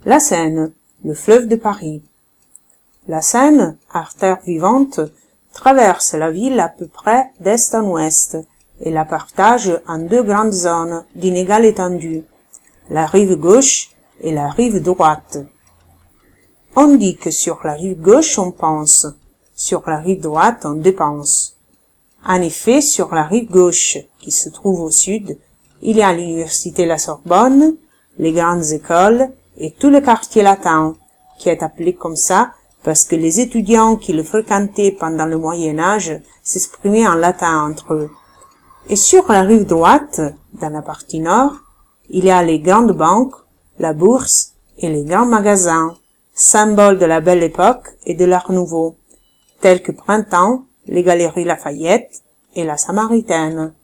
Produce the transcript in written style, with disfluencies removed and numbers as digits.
La Seine, le fleuve de Paris. La Seine, artère vivante, traverse la ville à peu près d'est en ouest et la partage en deux grandes zones d'inégale étendue, la rive gauche et la rive droite. On dit que sur la rive gauche on pense, sur la rive droite on dépense. En effet, sur la rive gauche, qui se trouve au sud, il y a l'université La Sorbonne, les grandes écoles et tout le quartier latin, qui est appelé comme ça parce que les étudiants qui le fréquentaient pendant le Moyen-Âge s'exprimaient en latin entre eux. Et sur la rive droite, dans la partie nord, il y a les grandes banques, la bourse et les grands magasins, symboles de la Belle Époque et de l'Art Nouveau, tels que Printemps, les Galeries Lafayette et la Samaritaine.